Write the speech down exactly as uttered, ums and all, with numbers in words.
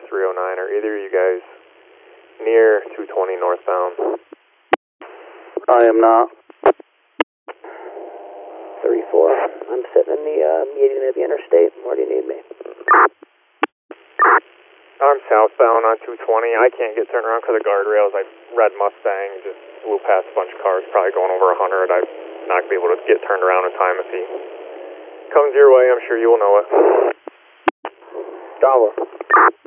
three oh nine. Are either of you guys near two twenty northbound? I am not. three four, I'm sitting in the uh, median of the interstate. Where do you need me? I'm southbound on two twenty. I can't get turned around because of guardrails. I red Mustang just flew past a bunch of cars, probably going over one hundred. I'm not going to be able to get turned around in time. If he comes your way, I'm sure you will know it. Dollar.